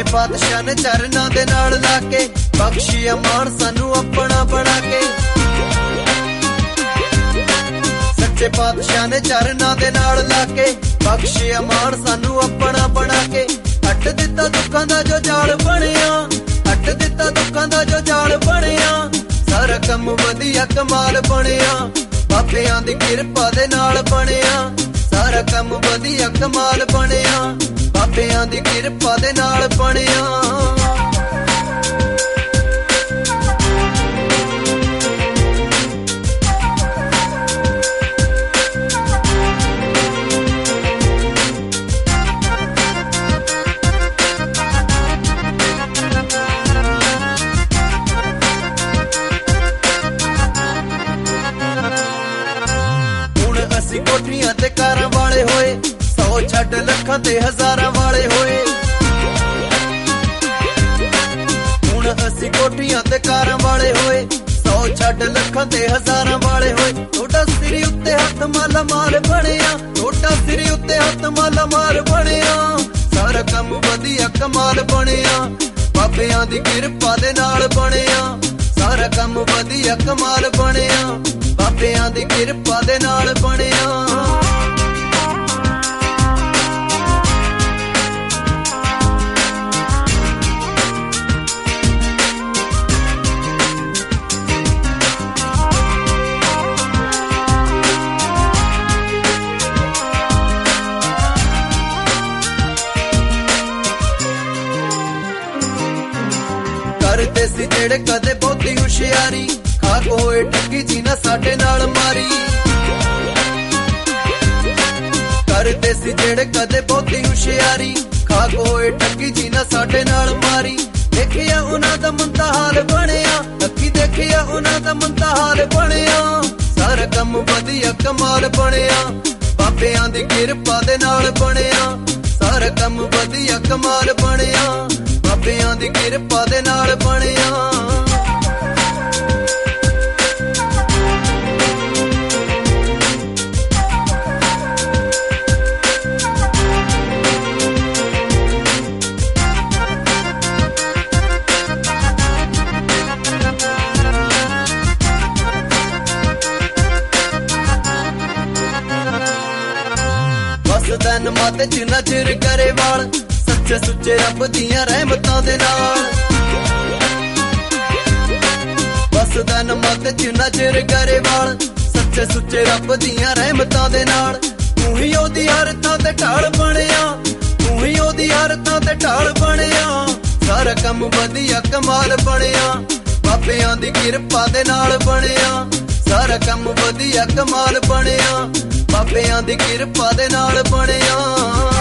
पातशाह ने चरना दे नाल लाके बख्शिया मान सानू अपना बना के। सच्चे पातशाह ने चरना दे नाल लाके बख्शिया मान सानू अपना बना के। अट दिता दुखां दा जो जाल बनिया, अट दिता दुखां दा जो जाल बनिया, सारा कम वधिया कमाल बनिया, बाबियां दी किरपा दे नाल बनिया, सारा कम वधिया कमाल बनिया, बाबियां दी किरपा दे नाल बनिया। कोठियां ते कारां वाले होए, 100 छड्ड लखां ते हज़ारां वाले होए। हुण असीं कोठियां ते कारां वाले होए, 100 छड्ड लखां ते हज़ारां वाले होए। थोड़ा सिर उत्ते हत्थ माला माल बनिया, थोड़ा सिर उत्ते हत्थ माला माल बनिया, सारा कम वधिया कमाल बनिया, बाबियां दी किरपा दे नाल बनिया, सारा कम वधिया कमाल बनिया, बाबियां दी किरपा दे नाल बनिया। करते सी जेड़े कदे बहुती हुशियारी, खाक होए टक्की जी ना साडे नाल मारी। करते सी जेड़े कदे बहुती हुशियारी, खाक होए टक्की जी ना साडे नाल मारी। देखिया उन्हां दा मंदा हाल बनिया, अखी देखिया उन्हां दा मंदा हाल बनिया, सारा कम वधिया कमाल बनिया, बाबियां दी किरपा दे नाल बनिया, सारा कम वधिया कमाल बनिया, बाबियां दी किरपा दे नाल बनिया। दिन मत जिन्ना चिर करे वाल, सच्चे सुच्चे रब दियां रहमतां दे नाल। बस दिन मत जिन्ना चिर करे वाल, सच्चे सुच्चे रब दियां रहमतां दे नाल। तू ही ओदी हर थां ते ढाल बनिया, तू ही ओदी हर थां ते ढाल बनिया, सारा कम वधिया कमाल बनिया, बाबियां दी किरपा दे नाल बनिया, सारा कम वधिया कमाल बनिया, बाबियां दी किरपा दे नाल बनिया।